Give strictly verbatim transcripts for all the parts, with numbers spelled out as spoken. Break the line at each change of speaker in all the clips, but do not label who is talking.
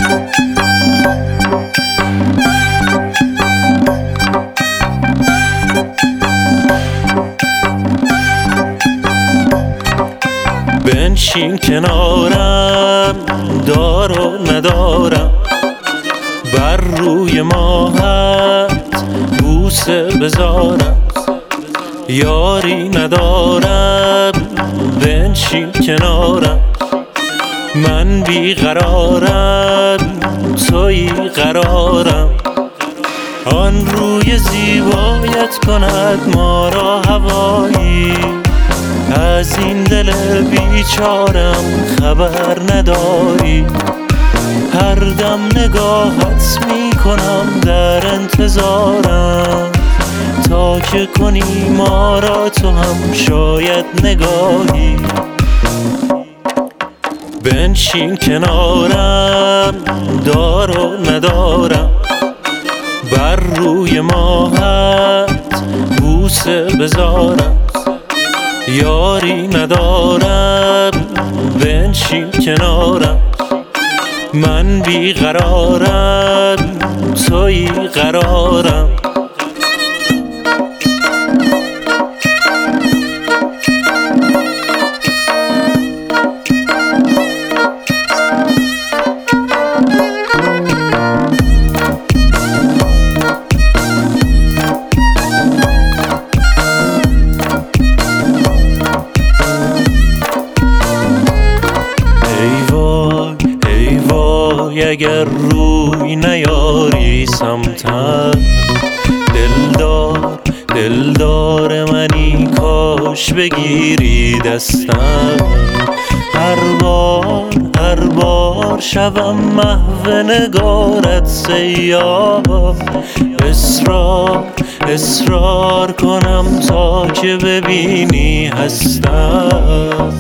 بنشین کنارم، دار و ندارم، بر روی ماهت بوسه بذارم. یاری ندارم، بنشین کنارم، من بیقرارم، تویی قرارم. آن روی زیبایت کند ما را هوایی، از این دل بیچارم خبر نداری. هر دم نگاهت می کنم در انتظارم، تا که کنی ما را تو هم شاید نگاهی. بنشین کنارم، دار و ندارم، بر روی ماهت بوسه بذارم. یاری ندارم، بنشین کنارم، من بیقرارم، تویی قرارم. اگر روی نیاری سمتم، دلدار دلدار منی کاش بگیری دستم. هر بار هر بار شوم محو نگارت سیاه، اصرار اصرار کنم تا که ببینی هستم.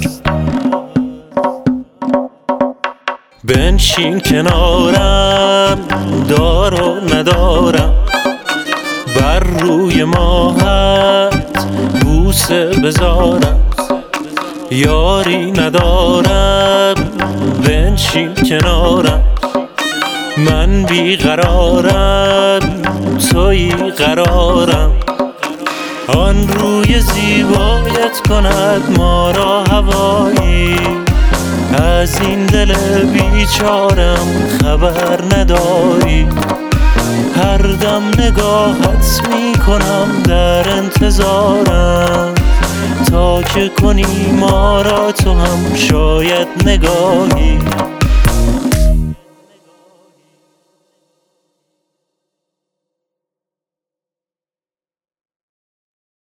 بنشین کنارم، دار و ندارم، بر روی ماهت بوسه بذارم. یاری ندارم، بنشین کنارم، من بیقرارم، تویی قرارم. آن روی زیبایت کند ما را هوایی، از این دل بیچارم خبر نداری. هر دم نگاهت می کنم در انتظارم، تا که کنی ما را تو هم شاید نگاهی.